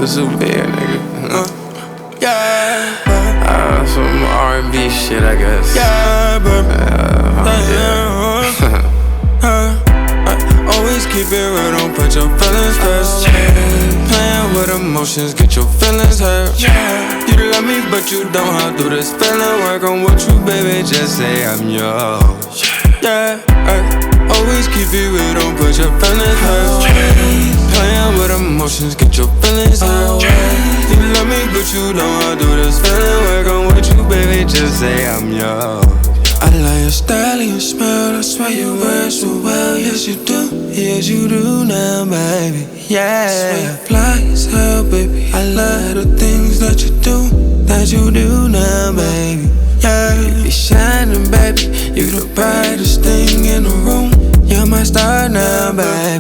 super here, nigga. Yeah, Some R&B shit, I guess. yeah, baby. Always keep it real, don't put your feelings first. Playing with emotions, get your feelings hurt. You love me, but you don't. How do this feeling work? I'm with you, baby, just say I'm yours. Yeah, always keep it real, don't put your feelings first. Playing with emotions, get your feelings hurt. You love me, but you don't. How do this feeling work? I'm with you, baby, just say I'm yours. I like your style and your smell, I swear you wear so well. Yes you do, yes you do now, baby. Yeah, swear you fly as hell, baby. I love the things that you do now, baby. Yeah, you be shining, baby. You the brightest thing in the room. You're my star now, baby.